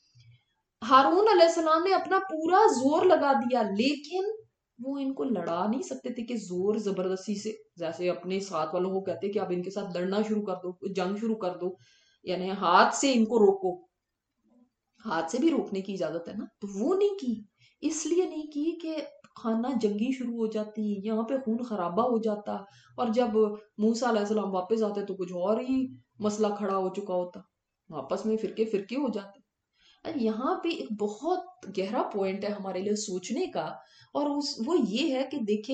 हारून अलैहिस्सलाम ने अपना पूरा जोर लगा दिया, लेकिन वो इनको लड़ा नहीं सकते थे कि जोर जबरदस्ती से, जैसे अपने साथ वालों को कहते कि आप इनके साथ लड़ना शुरू कर दो, जंग शुरू कर दो, यानी हाथ से इनको रोको। हाथ से भी रोकने की इजाजत है ना, तो वो नहीं की। इसलिए नहीं की कि खाना जंगी शुरू हो जाती, यहाँ पे खून खराबा हो जाता, और जब मूसा अलैहिस्सलाम वापस आते तो कुछ और ही मसला खड़ा हो चुका होता, आपस में फिरके फिरके हो जाते। और यहाँ पे एक बहुत गहरा पॉइंट है हमारे लिए सोचने का, और वो ये है कि देखें,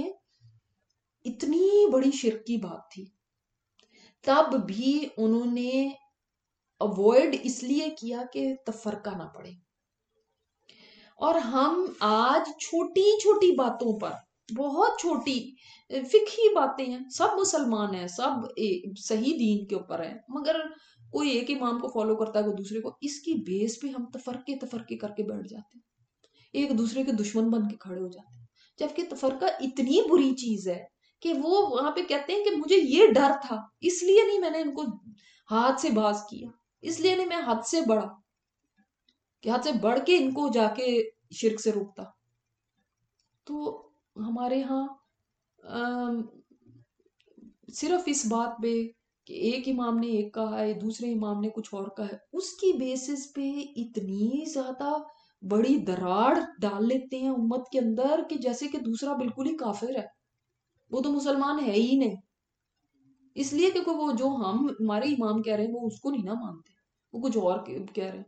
इतनी बड़ी शिर्क की बात थी, तब भी उन्होंने अवॉइड इसलिए किया कि तफरका ना पड़े। और हम आज छोटी छोटी बातों पर, बहुत छोटी फिक्ही बातें हैं, सब मुसलमान हैं, सब सही दीन के ऊपर हैं, मगर कोई एक इमाम को फॉलो करता है, कोई दूसरे को, इसकी बेस पे हम तफरके तफरके करके बैठ जाते हैं, एक दूसरे के दुश्मन बन के खड़े हो जाते हैं। जबकि तफरका इतनी बुरी चीज है कि वो वहां पे कहते हैं कि मुझे ये डर था, इसलिए नहीं मैंने इनको हाथ से बाज किया, इसलिए नहीं मैं हाथ से बढ़ा, कि हाथ से बढ़ के इनको जाके शिर्क से रोकता। तो हमारे यहाँ अम, सिर्फ इस बात पे कि एक इमाम ने एक कहा है, दूसरे इमाम ने कुछ और कहा है, उसकी बेसिस पे इतनी ज्यादा बड़ी दरार डाल लेते हैं उम्मत के अंदर, कि जैसे कि दूसरा बिल्कुल ही काफिर है, वो तो मुसलमान है ही नहीं। इसलिए कि वो जो हम हमारे इमाम कह रहे हैं वो उसको नहीं ना मानते, वो कुछ और कह रहे हैं।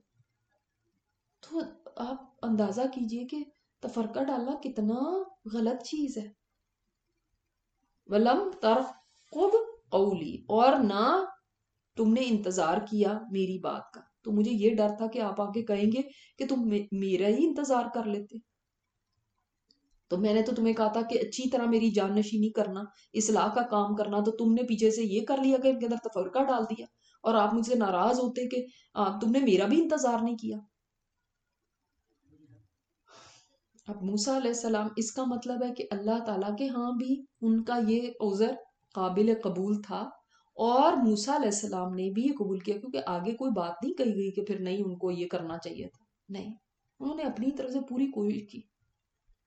तो आप अंदाजा कीजिए कि तफरका डालना कितना गलत चीज है। वलम तरकुब कौली, और ना तुमने इंतजार किया मेरी बात का। तो मुझे ये डर था कि आप आके कहेंगे कि तुम मेरा ही इंतजार कर लेते। तो मैंने तो तुम्हें कहा था कि अच्छी तरह मेरी जाननशीनी करना, इस्लाह का काम करना, तो तुमने पीछे से ये कर लिया कि इनके अंदर तफरका डाल दिया, और आप मुझसे नाराज होते कि तुमने मेरा भी इंतजार नहीं किया। अब मूसा अलैहिस्सलाम, इसका मतलब है कि अल्लाह ताला के यहाँ भी उनका ये उज़र काबिल कबूल था, और मूसा अलैहिस्सलाम ने भी ये कबूल किया, क्योंकि आगे कोई बात नहीं कही गई कि फिर नहीं उनको ये करना चाहिए था, नहीं, उन्होंने अपनी तरफ से पूरी कोशिश की।